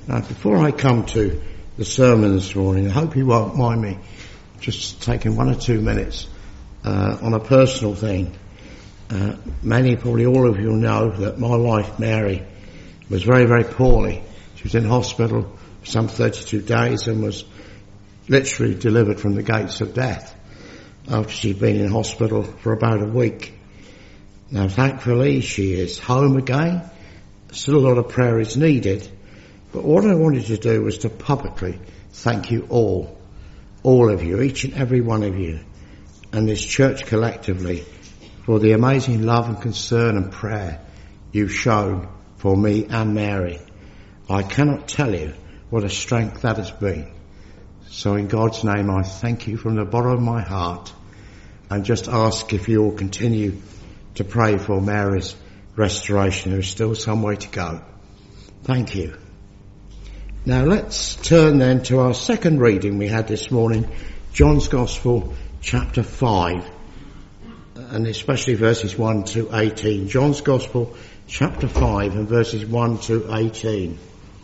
Now, before I come to the sermon this morning, I hope you won't mind me just taking 1 or 2 minutes on a personal thing. Many, probably all of you know that my wife Mary was very, very poorly. She was in hospital for some 32 days and was literally delivered from the gates of death after she'd been in hospital for about a week. Now, thankfully, she is home again. Still a lot of prayer is needed. But what I wanted to do was to publicly thank you all of you, each and every one of you, and this church collectively, for the amazing love and concern and prayer you've shown for me and Mary. I cannot tell you what a strength that has been. So in God's name, I thank you from the bottom of my heart, and just ask if you will continue to pray for Mary's restoration. There is still some way to go. Thank you. Now let's turn then to our second reading we had this morning, John's Gospel, chapter 5, and especially verses 1 to 18. John's Gospel, chapter 5, and verses 1 to 18.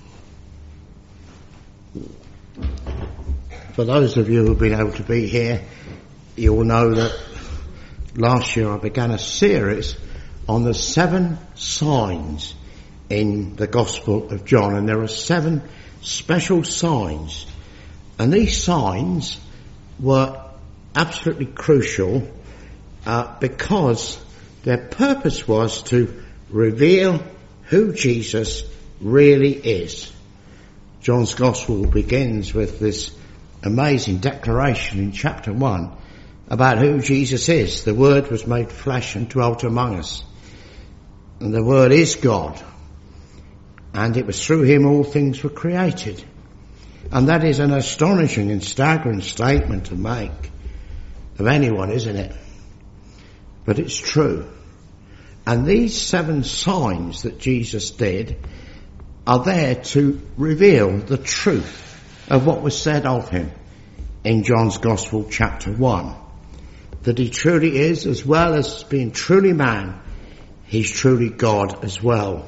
For those of you who have been able to be here, you will know that last year I began a series on the 7 signs in the Gospel of John, and there are 7 special signs, and these signs were absolutely crucial because their purpose was to reveal who Jesus really is. John's Gospel begins with this amazing declaration in chapter 1 about who Jesus is. The Word was made flesh and dwelt among us, and the Word is God. And it was through him all things were created. And that is an astonishing and staggering statement to make of anyone, isn't it? But it's true. And these 7 signs that Jesus did are there to reveal the truth of what was said of him in John's Gospel chapter 1. That he truly is, as well as being truly man, he's truly God as well.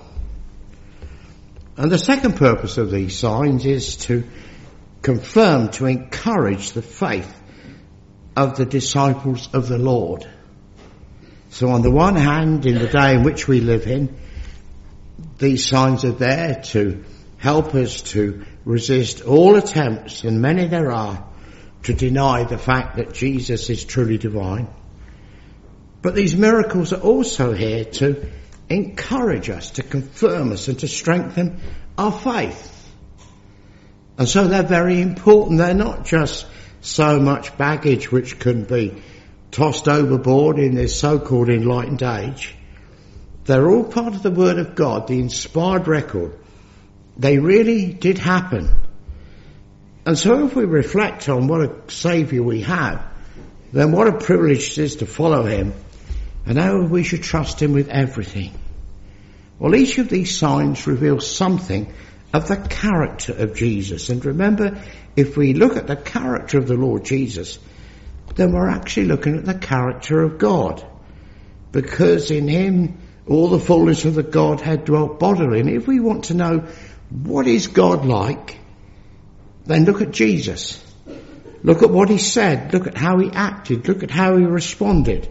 And the second purpose of these signs is to confirm, to encourage the faith of the disciples of the Lord. So on the one hand, in the day in which we live in, these signs are there to help us to resist all attempts, and many there are, to deny the fact that Jesus is truly divine. But these miracles are also here to encourage us, to confirm us, and to strengthen our faith. And so they're very important. They're not just so much baggage which can be tossed overboard in this so-called enlightened age. They're all part of the Word of God, the inspired record. They really did happen. And so if we reflect on what a Saviour we have, then what a privilege it is to follow him, and how we should trust him with everything. Well, each of these signs reveals something of the character of Jesus. And remember, if we look at the character of the Lord Jesus, then we're actually looking at the character of God. Because in him, all the fullness of the Godhead dwelt bodily. And if we want to know what is God like, then look at Jesus. Look at what he said. Look at how he acted. Look at how he responded.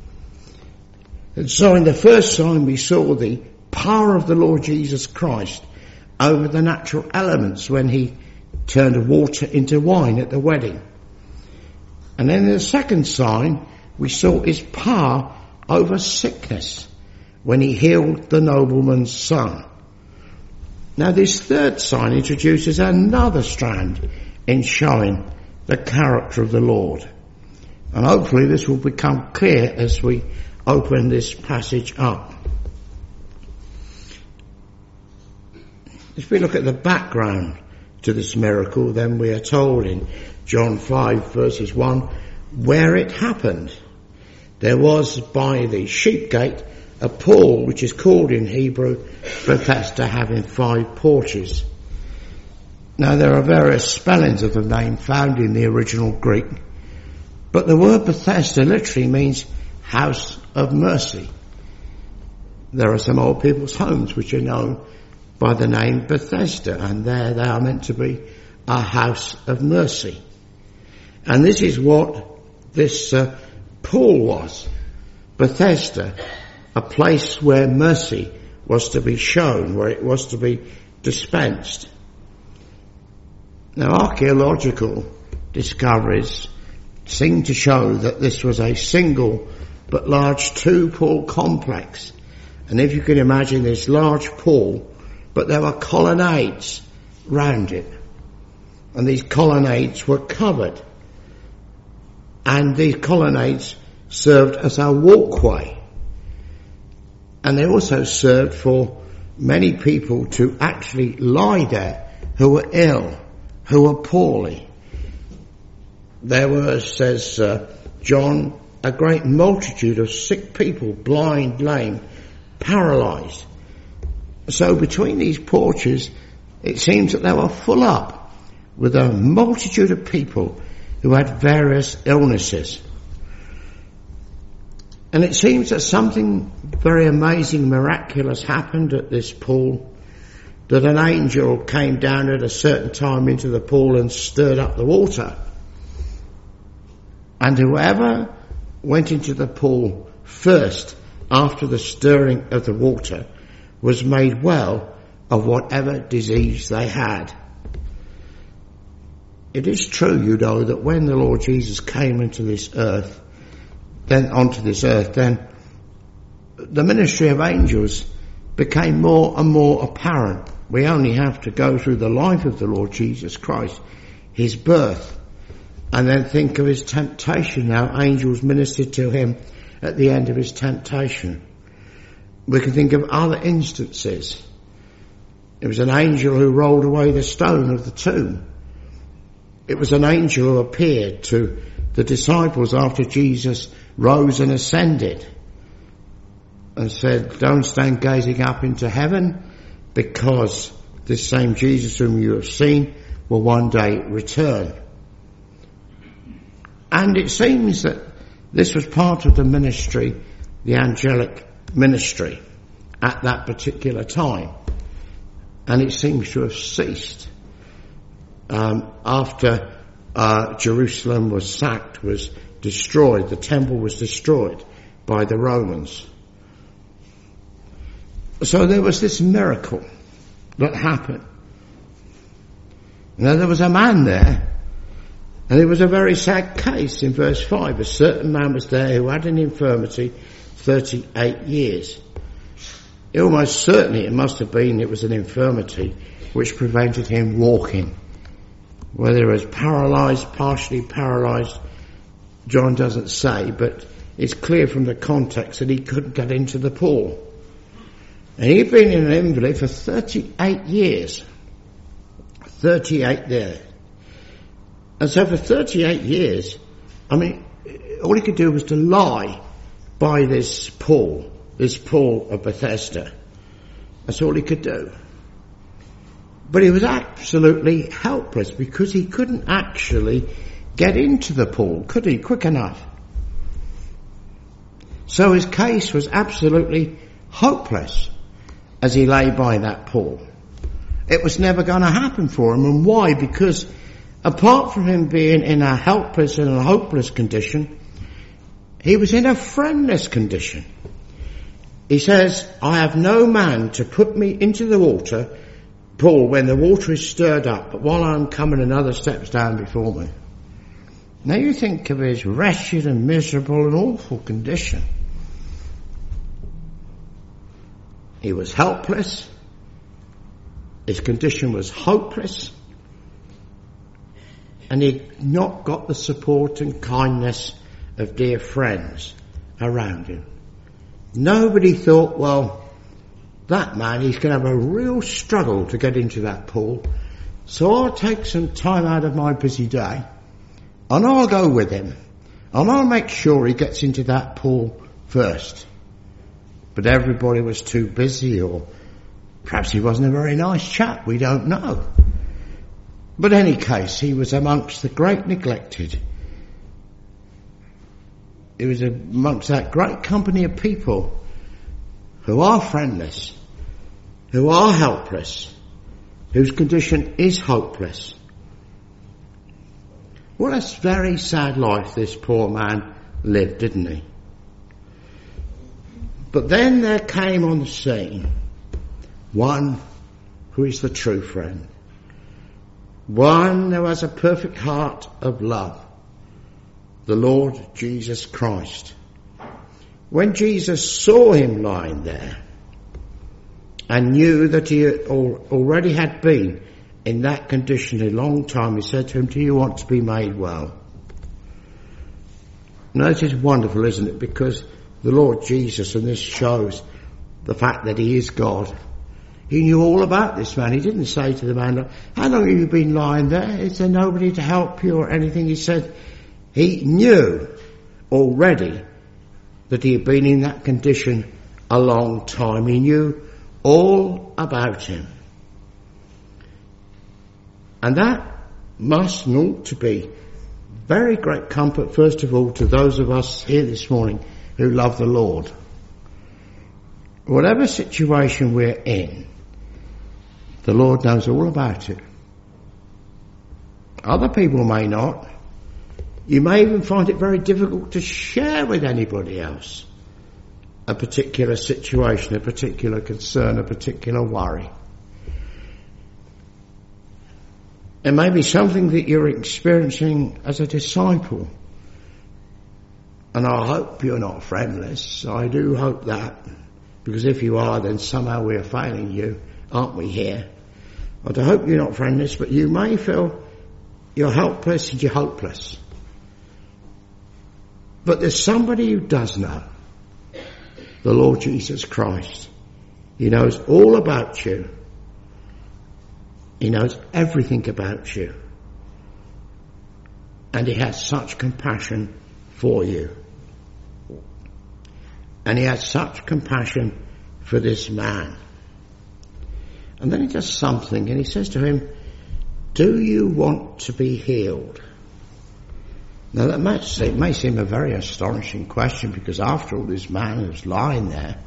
And so in the first sign we saw the power of the Lord Jesus Christ over the natural elements when he turned water into wine at the wedding. And then in the second sign we saw his power over sickness when he healed the nobleman's son. Now this third sign introduces another strand in showing the character of the Lord. And hopefully this will become clear as we open this passage up. If we look at the background to this miracle, then we are told in John 5 verses 1 where it happened. There was by the sheep gate a pool which is called in Hebrew Bethesda, having 5 porches. Now there are various spellings of the name found in the original Greek, but the word Bethesda literally means house of mercy. There are some old people's homes which are known by the name Bethesda, and there they are meant to be a house of mercy. And this is what this pool was. Bethesda, a place where mercy was to be shown, where it was to be dispensed. Now, archaeological discoveries seem to show that this was a single but large two-pool complex. And if you can imagine this large pool, but there were colonnades round it. And these colonnades were covered. And these colonnades served as a walkway. And they also served for many people to actually lie there who were ill, who were poorly. There were, says John, a great multitude of sick people, blind, lame, paralysed. So between these porches, it seems that they were full up with a multitude of people who had various illnesses. And it seems that something very amazing, miraculous happened at this pool, that an angel came down at a certain time into the pool and stirred up the water. And whoever went into the pool first after the stirring of the water was made well of whatever disease they had. It is true, you know, that when the Lord Jesus came onto this earth, then the ministry of angels became more and more apparent. We only have to go through the life of the Lord Jesus Christ, his birth, and then think of his temptation. Now, angels ministered to him at the end of his temptation. We can think of other instances. It was an angel who rolled away the stone of the tomb. It was an angel who appeared to the disciples after Jesus rose and ascended and said, don't stand gazing up into heaven, because this same Jesus whom you have seen will one day return. And it seems that this was part of the ministry, the angelic ministry, at that particular time. And it seems to have ceased after Jerusalem was sacked, was destroyed. The temple was destroyed by the Romans. So there was this miracle that happened. Now there was a man there, and it was a very sad case. In verse 5, a certain man was there who had an infirmity 38 years. Almost certainly it must have been it was an infirmity which prevented him walking. Whether he was paralysed, partially paralysed, John doesn't say, but it's clear from the context that he couldn't get into the pool. And he'd been in an invalid for 38 years. 38 there. And so for 38 years, I mean, all he could do was to lie by this pool of Bethesda. That's all he could do. But he was absolutely helpless because he couldn't actually get into the pool, could he, quick enough? So his case was absolutely hopeless as he lay by that pool. It was never going to happen for him. And why? Because apart from him being in a helpless and a hopeless condition, he was in a friendless condition. He says, I have no man to put me into the pool when the water is stirred up, but while I'm coming another steps down before me. Now you think of his wretched and miserable and awful condition. He was helpless. His condition was hopeless. And he'd not got the support and kindness of dear friends around him. Nobody thought, well, that man, he's going to have a real struggle to get into that pool. So I'll take some time out of my busy day and I'll go with him and I'll make sure he gets into that pool first. But everybody was too busy, or perhaps he wasn't a very nice chap, we don't know. But in any case, he was amongst the great neglected. He was amongst that great company of people who are friendless, who are helpless, whose condition is hopeless. What a very sad life this poor man lived, didn't he? But then there came on the scene one who is the true friend, one who has a perfect heart of love, the Lord Jesus Christ. When Jesus saw him lying there and knew that he already had been in that condition a long time, he said to him, "Do you want to be made well?" Now this is wonderful, isn't it? Because the Lord Jesus, and this shows the fact that he is God, he knew all about this man. He didn't say to the man, "Look, how long have you been lying there? Is there nobody to help you?" or anything. He said he knew already that he had been in that condition a long time. He knew all about him. And that must and ought to be very great comfort, first of all, to those of us here this morning who love the Lord. Whatever situation we're in, the Lord knows all about it. Other people may not. You may even find it very difficult to share with anybody else a particular situation, a particular concern, a particular worry. It may be something that you're experiencing as a disciple. And I hope you're not friendless. I do hope that. Because if you are, then somehow we're failing you, aren't we here? I hope you're not friendless, but you may feel you're helpless and you're hopeless. But there's somebody who does know. The Lord Jesus Christ. He knows all about you. He knows everything about you. And he has such compassion for you. And he has such compassion for this man. And then he does something, and he says to him, "Do you want to be healed?" Now that may seem a very astonishing question, because after all, this man was lying there.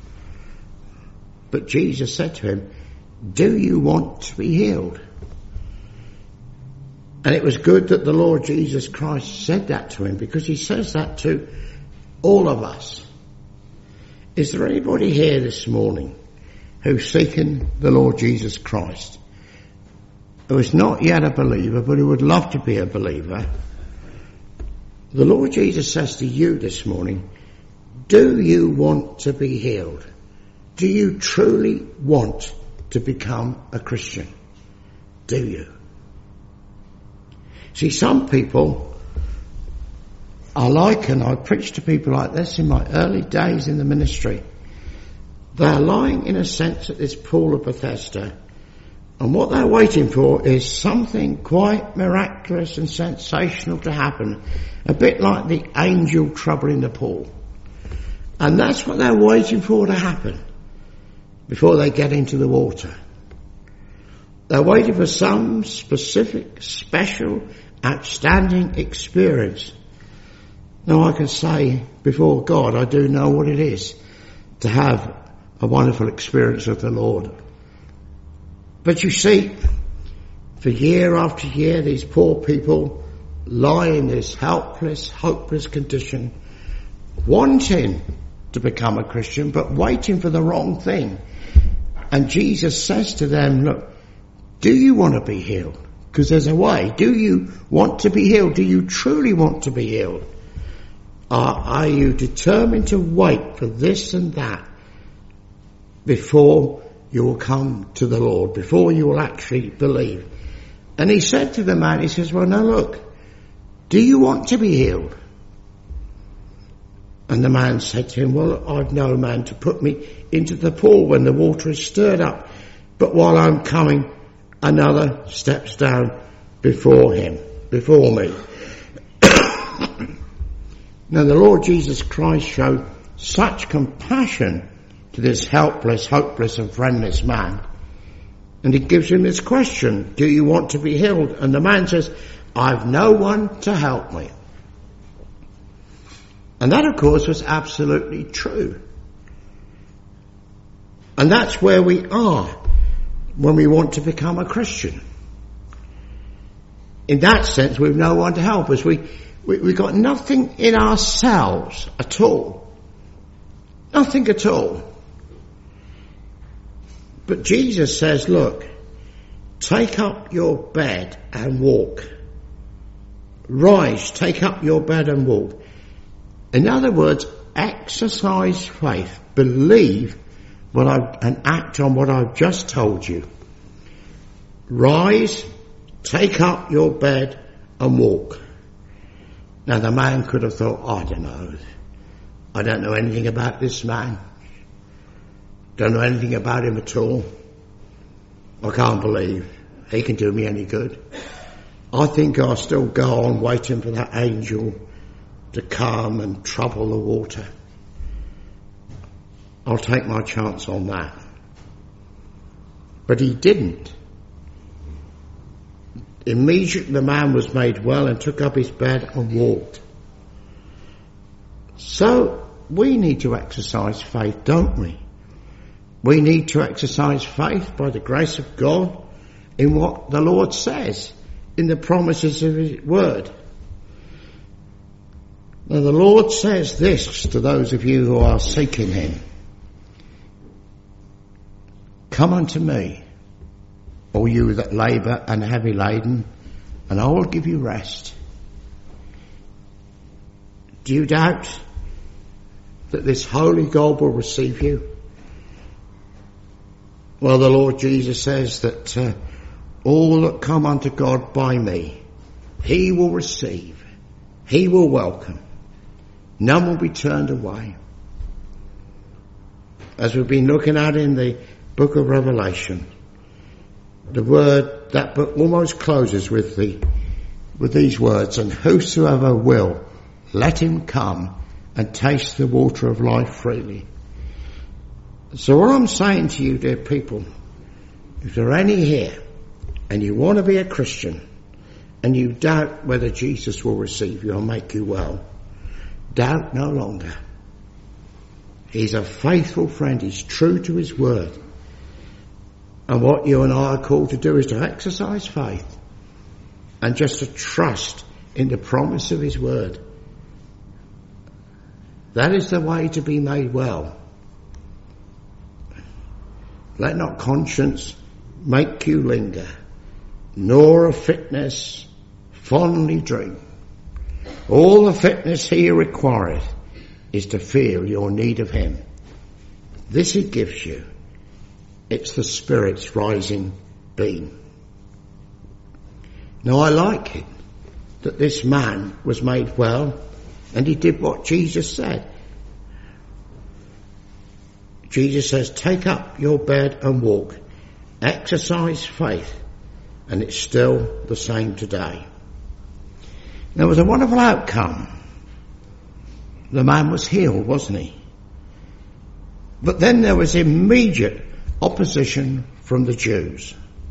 But Jesus said to him, "Do you want to be healed?" And it was good that the Lord Jesus Christ said that to him, because he says that to all of us. Is there anybody here this morning who's seeking the Lord Jesus Christ, who is not yet a believer, but who would love to be a believer? The Lord Jesus says to you this morning, do you want to be healed? Do you truly want to become a Christian? Do you? See, some people are like, and I preached to people like this in my early days in the ministry, they're lying in a sense at this pool of Bethesda, and what they're waiting for is something quite miraculous and sensational to happen, a bit like the angel troubling the pool. And that's what they're waiting for to happen before they get into the water. They're waiting for some specific, special, outstanding experience. Now I can say before God, I do know what it is to have a wonderful experience of the Lord. But you see, for year after year, these poor people lie in this helpless, hopeless condition, wanting to become a Christian, but waiting for the wrong thing. And Jesus says to them, look, do you want to be healed? Because there's a way. Do you want to be healed? Do you truly want to be healed? Are you determined to wait for this and that before you will come to the Lord, before you will actually believe? And he said to the man, he says, well, now look, do you want to be healed? And the man said to him, well, I've no man to put me into the pool when the water is stirred up, but while I'm coming, another steps down before me. Now the Lord Jesus Christ showed such compassion to this helpless, hopeless and friendless man. And he gives him this question, do you want to be healed? And the man says, I've no one to help me. And that of course was absolutely true. And that's where we are when we want to become a Christian. In that sense, we've no one to help us. We've got nothing in ourselves at all. Nothing at all. But Jesus says, look, take up your bed and walk. Rise, take up your bed and walk. In other words, exercise faith. Believe and act on what I've just told you. Rise, take up your bed and walk. Now the man could have thought, I don't know anything about this man. Don't know anything about him at all. I can't believe he can do me any good. I think I'll still go on waiting for that angel to come and trouble the water. I'll take my chance on that. But he didn't. Immediately the man was made well and took up his bed and walked. So we need to exercise faith, don't we? We need to exercise faith by the grace of God in what the Lord says, in the promises of his word. Now the Lord says this to those of you who are seeking him. Come unto me, all you that labour and are heavy laden, and I will give you rest. Do you doubt that this holy God will receive you? Well, the Lord Jesus says that all that come unto God by me, he will receive, he will welcome. None will be turned away. As we've been looking at in the book of Revelation, that book almost closes with these words, and whosoever will, let him come and taste the water of life freely. So what I'm saying to you, dear people, if there are any here and you want to be a Christian and you doubt whether Jesus will receive you or make you well, doubt no longer. He's a faithful friend. He's true to his word. And what you and I are called to do is to exercise faith and just to trust in the promise of his word. That is the way to be made well. Let not conscience make you linger, nor of fitness fondly dream. All the fitness he requireth is to feel your need of him. This he gives you. It's the Spirit's rising beam. Now I like it that this man was made well and he did what Jesus said. Jesus says, take up your bed and walk. Exercise faith. And it's still the same today. There was a wonderful outcome. The man was healed, wasn't he? But then there was immediate opposition from the Jews.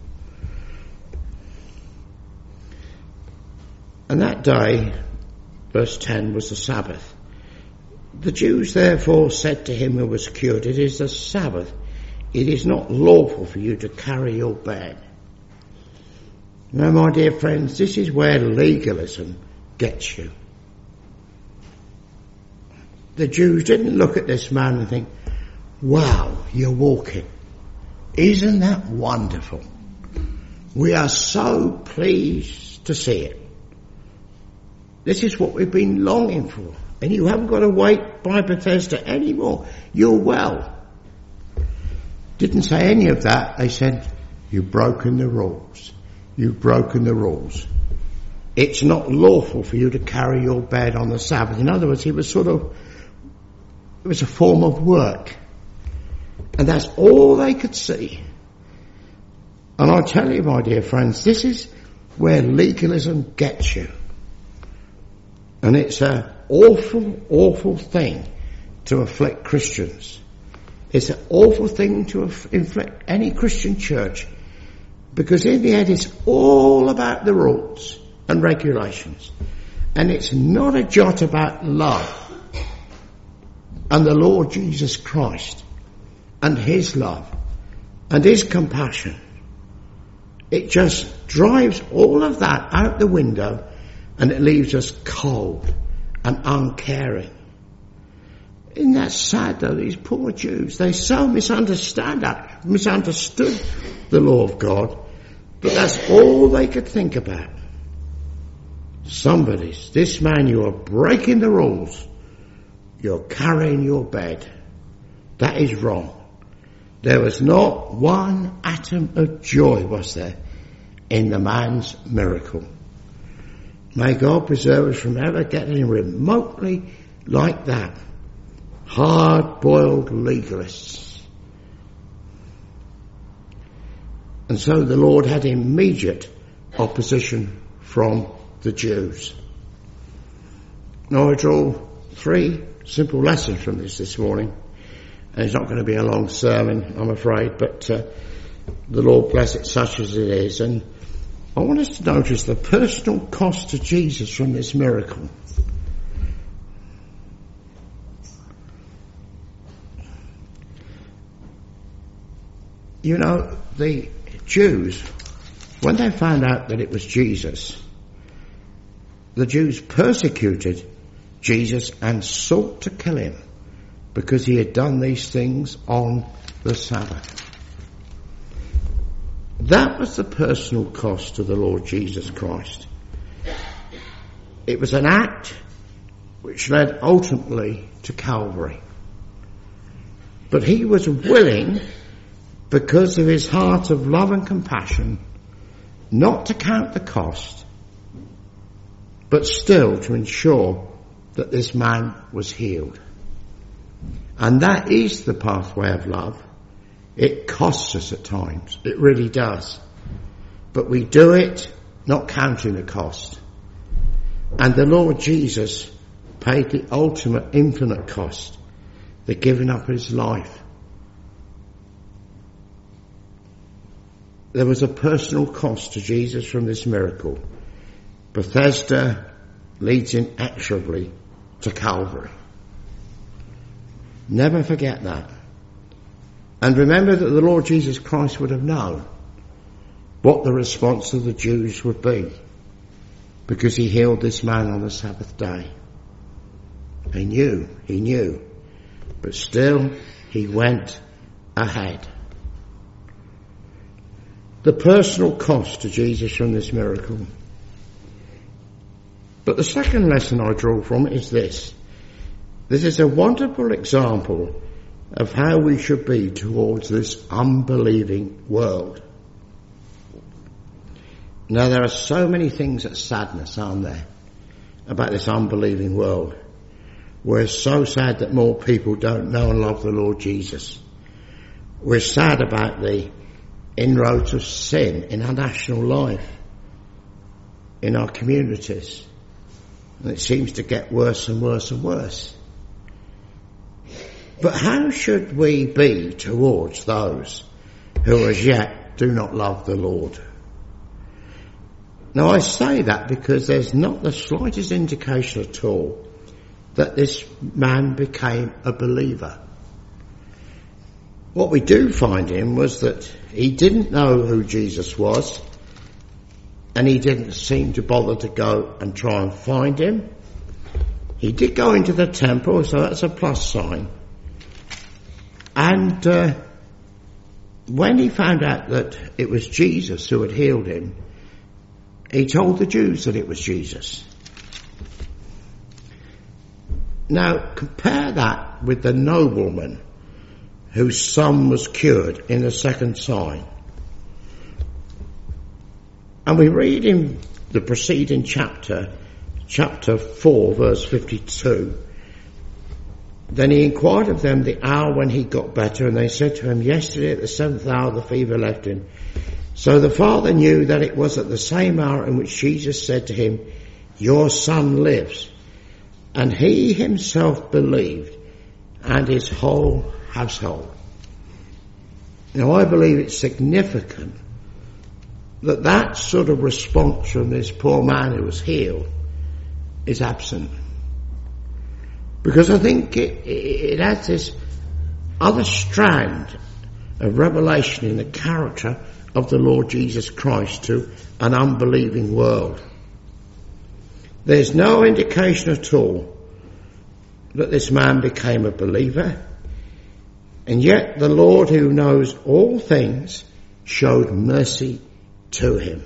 And that day, verse 10, was the Sabbath. The Jews therefore said to him who was cured, it is the Sabbath. It is not lawful for you to carry your bed. Now, my dear friends, this is where legalism gets you. The Jews didn't look at this man and think, wow, you're walking. Isn't that wonderful? We are so pleased to see it. This is what we've been longing for. And you haven't got to wait by Bethesda anymore. You're well. Didn't say any of that. They said, you've broken the rules. You've broken the rules. It's not lawful for you to carry your bed on the Sabbath. In other words, it was a form of work. And that's all they could see. And I tell you, my dear friends, this is where legalism gets you. And it's an awful, awful thing to afflict Christians. It's an awful thing to inflict any Christian church, because in the end it's all about the rules and regulations, and it's not a jot about love and the Lord Jesus Christ and his love and his compassion. It just drives all of that out the window, and it leaves us cold and uncaring. Isn't that sad though, these poor Jews? They so misunderstood the law of God, but that's all they could think about. This man, you are breaking the rules. You're carrying your bed. That is wrong. There was not one atom of joy, was there, in the man's miracle. May God preserve us from ever getting remotely like that. Hard-boiled legalists. And so the Lord had immediate opposition from the Jews. Now I draw 3 simple lessons from this morning. And it's not going to be a long sermon, I'm afraid, but the Lord bless it such as it is. And I want us to notice the personal cost to Jesus from this miracle. You know, the Jews, when they found out that it was Jesus, the Jews persecuted Jesus and sought to kill him because he had done these things on the Sabbath. That was the personal cost to the Lord Jesus Christ. It was an act which led ultimately to Calvary. But he was willing, because of his heart of love and compassion, not to count the cost, but still to ensure that this man was healed. And that is the pathway of love. It costs us at times. It really does. But we do it not counting the cost. And the Lord Jesus paid the ultimate infinite cost, the giving up his life. There was a personal cost to Jesus from this miracle. Bethesda leads inexorably to Calvary. Never forget that. And remember that the Lord Jesus Christ would have known what the response of the Jews would be, because he healed this man on the Sabbath day. He knew, but still he went ahead. The personal cost to Jesus from this miracle. But the second lesson I draw from it is this. This is a wonderful example of how we should be towards this unbelieving world. Now, there are so many things that sadness, aren't there, about this unbelieving world. We're so sad that more people don't know and love the Lord Jesus. We're sad about the inroads of sin in our national life, in our communities. And it seems to get worse and worse and worse. But how should we be towards those who as yet do not love the Lord? Now I say that because there's not the slightest indication at all that this man became a believer. What we do find him was that he didn't know who Jesus was, and he didn't seem to bother to go and try and find him. He did go into the temple, so that's a plus sign. And when he found out that it was Jesus who had healed him, he told the Jews that it was Jesus. Now, compare that with the nobleman whose son was cured in the second sign. And we read in the preceding chapter 4, verse 52, Then he inquired of them the hour when he got better, and they said to him, Yesterday at the 7th hour the fever left him. So the father knew that it was at the same hour in which Jesus said to him, Your son lives. And he himself believed, and his whole household. Now I believe it's significant that sort of response from this poor man who was healed is absent. Because I think it has this other strand of revelation in the character of the Lord Jesus Christ to an unbelieving world. There's no indication at all that this man became a believer, and yet the Lord, who knows all things, showed mercy to him.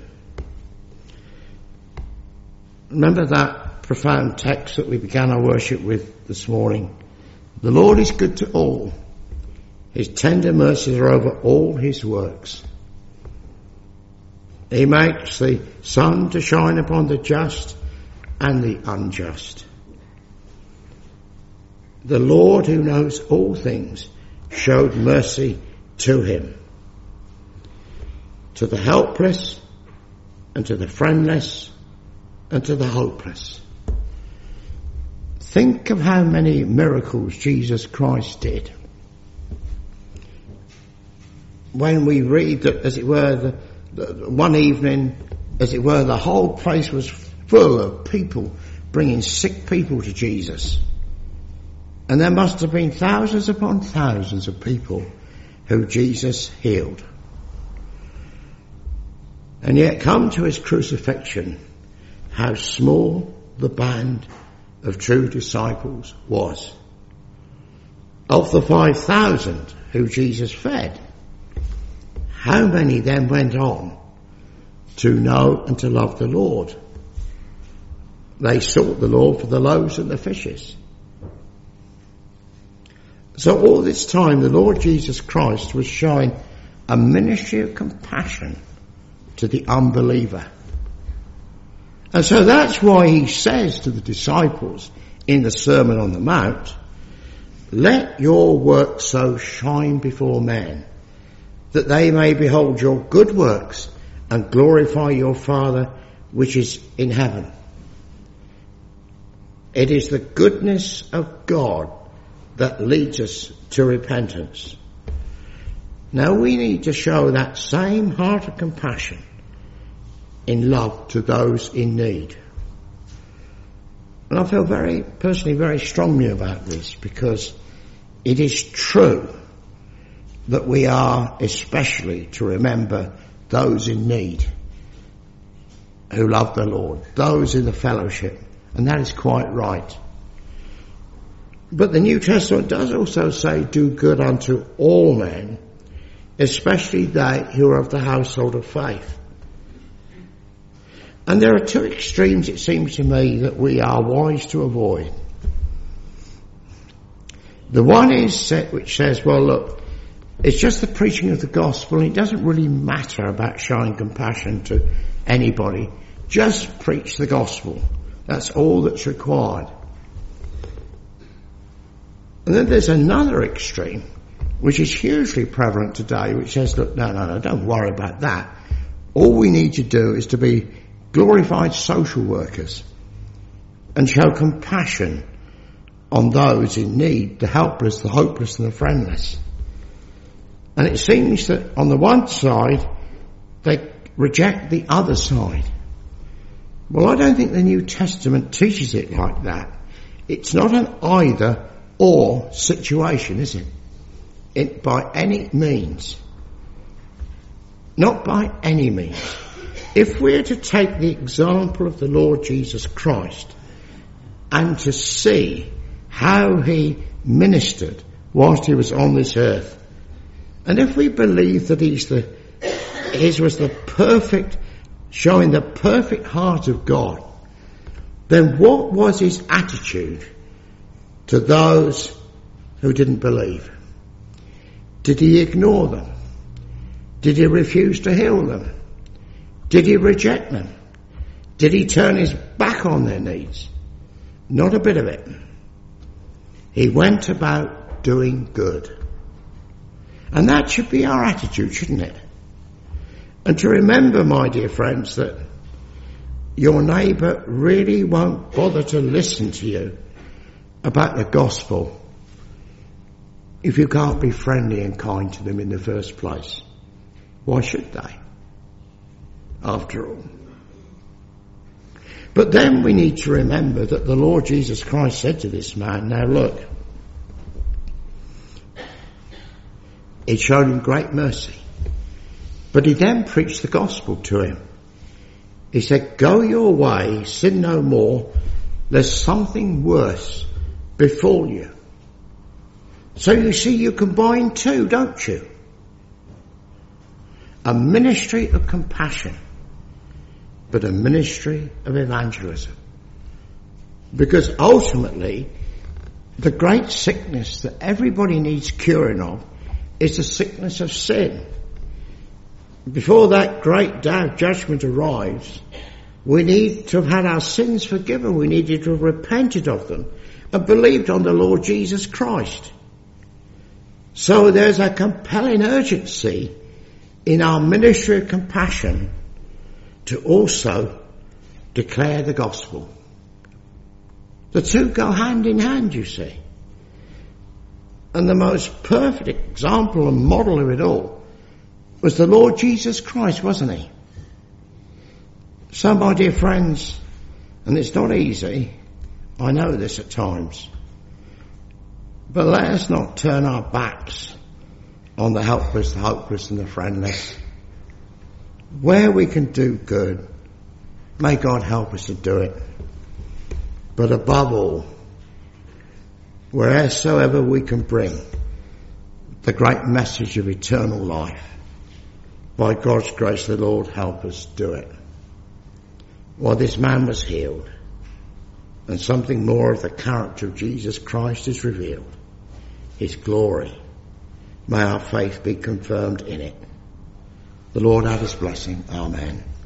Remember that profound text that we began our worship with this morning? The Lord is good to all. His tender mercies are over all his works. He makes the sun to shine upon the just and the unjust. The Lord, who knows all things, showed mercy to him. To the helpless, and to the friendless, and to the hopeless. Think of how many miracles Jesus Christ did. When we read that, as it were, the one evening, as it were, the whole place was full of people bringing sick people to Jesus. And there must have been thousands upon thousands of people who Jesus healed. And yet, come to his crucifixion, how small the band of true disciples was. Of the 5,000 who Jesus fed, how many then went on to know and to love the Lord? They sought the Lord for the loaves and the fishes. So all this time the Lord Jesus Christ was showing a ministry of compassion to the unbeliever. And so that's why he says to the disciples in the Sermon on the Mount, let your works so shine before men, that they may behold your good works and glorify your Father which is in heaven. It is the goodness of God that leads us to repentance. Now we need to show that same heart of compassion in love to those in need. And I feel personally very strongly about this, because it is true that we are especially to remember those in need who love the Lord, those in the fellowship, and that is quite right. But the New Testament does also say, do good unto all men, especially they who are of the household of faith. And there are two extremes, it seems to me, that we are wise to avoid. The one is which says, well, look, it's just the preaching of the gospel, and it doesn't really matter about showing compassion to anybody. Just preach the gospel. That's all that's required. And then there's another extreme, which is hugely prevalent today, which says, look, no, don't worry about that. All we need to do is to be glorified social workers and show compassion on those in need, the helpless, the hopeless and the friendless. And it seems that on the one side, they reject the other side. Well, I don't think the New Testament teaches it like that. It's not an either or situation, is it? By any means. Not by any means. If we're to take the example of the Lord Jesus Christ and to see how he ministered whilst he was on this earth, and if we believe that his was the perfect, showing the perfect heart of God, then what was his attitude to those who didn't believe? Did he ignore them? Did he refuse to heal them? Did he reject them? Did he turn his back on their needs? Not a bit of it. He went about doing good. And that should be our attitude, shouldn't it? And to remember, my dear friends, that your neighbour really won't bother to listen to you about the gospel if you can't be friendly and kind to them in the first place. Why should they? After all. But then we need to remember that the Lord Jesus Christ said to this man, now look, It showed him great mercy. But he then preached the gospel to him. He said, go your way, sin no more, lest something worse befall you. So you see, you combine two, don't you? A ministry of compassion, but a ministry of evangelism. Because ultimately, the great sickness that everybody needs curing of is the sickness of sin. Before that great day of judgment arrives, we need to have had our sins forgiven. We needed to have repented of them and believed on the Lord Jesus Christ. So there's a compelling urgency in our ministry of compassion to also declare the gospel. The two go hand in hand, you see. And the most perfect example and model of it all was the Lord Jesus Christ, wasn't he? So, my dear friends, and it's not easy, I know this at times, but let us not turn our backs on the helpless, the hopeless and the friendless. Where we can do good, may God help us to do it. But above all, wheresoever we can bring the great message of eternal life, by God's grace, the Lord help us do it. Well, this man was healed, and something more of the character of Jesus Christ is revealed. His glory. May our faith be confirmed in it. The Lord add his blessing. Amen.